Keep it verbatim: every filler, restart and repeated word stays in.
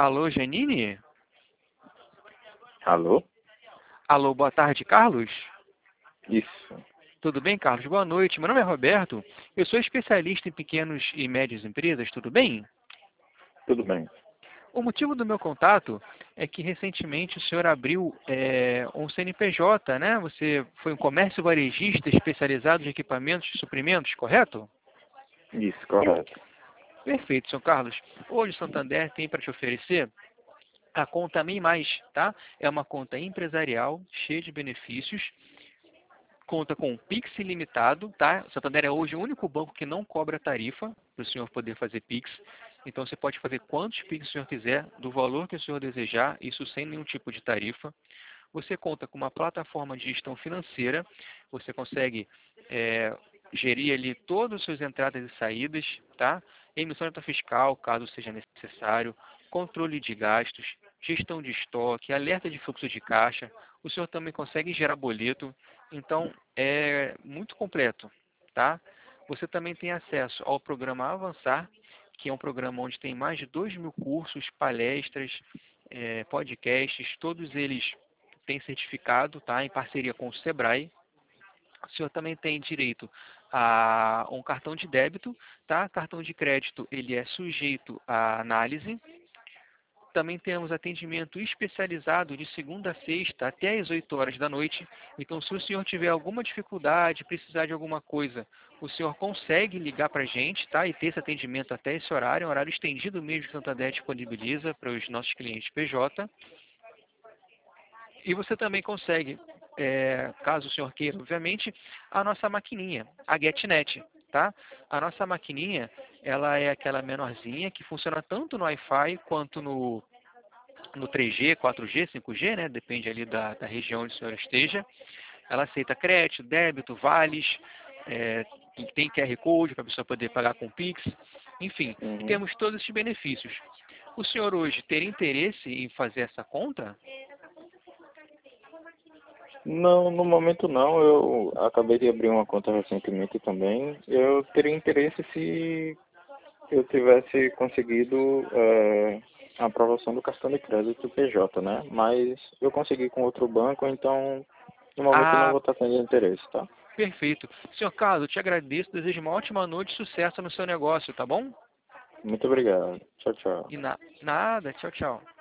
Alô, Janine? Alô? Alô, boa tarde, Carlos? Isso. Tudo bem, Carlos? Boa noite. Meu nome é Roberto. Eu sou especialista em pequenos e médias empresas, tudo bem? Tudo bem. O motivo do meu contato é que recentemente o senhor abriu é, um C N P J, né? Você foi um comércio varejista especializado em equipamentos e suprimentos, correto? Isso, correto. Perfeito, senhor Carlos. Hoje o Santander tem para te oferecer a conta MEI Mais, tá? É uma conta empresarial, cheia de benefícios, conta com Pix ilimitado, tá? O Santander é hoje o único banco que não cobra tarifa para o senhor poder fazer Pix. Então você pode fazer quantos Pix o senhor quiser, do valor que o senhor desejar, isso sem nenhum tipo de tarifa. Você conta com uma plataforma de gestão financeira, você consegue é, gerir ali todas as suas entradas e saídas, tá? Emissão de nota fiscal, caso seja necessário, controle de gastos, gestão de estoque, alerta de fluxo de caixa. O senhor também consegue gerar boleto, então é muito completo, tá? Você também tem acesso ao programa Avançar, que é um programa onde tem mais de dois mil cursos, palestras, é, podcasts, todos eles têm certificado, tá? Em parceria com o Sebrae. O senhor também tem direito a um cartão de débito, tá? Cartão de crédito, ele é sujeito à análise. Também temos atendimento especializado de segunda a sexta até às oito horas da noite. Então, se o senhor tiver alguma dificuldade, precisar de alguma coisa, o senhor consegue ligar para a gente, tá? E ter esse atendimento até esse horário, é um horário estendido mesmo que o Santander disponibiliza para os nossos clientes P J. E você também consegue, é, caso o senhor queira, obviamente, a nossa maquininha, a GetNet, tá? A nossa maquininha, ela é aquela menorzinha que funciona tanto no Wi-Fi quanto no, no três G, quatro G, cinco G, né? Depende ali da, da região onde o senhor esteja. Ela aceita crédito, débito, vales, é, tem Q R Code para a pessoa poder pagar com Pix. Enfim, Uhum. temos todos esses benefícios. O senhor hoje teria interesse em fazer essa conta? Não, no momento não. Eu acabei de abrir uma conta recentemente também. Eu teria interesse se eu tivesse conseguido é, a aprovação do cartão de crédito P J, né? Mas eu consegui com outro banco, então no momento eu não Ah, vou estar tendo interesse, tá? perfeito. Senhor Carlos, eu te agradeço, desejo uma ótima noite e sucesso no seu negócio, tá bom? Muito obrigado. Tchau, tchau. E na, nada, tchau, tchau.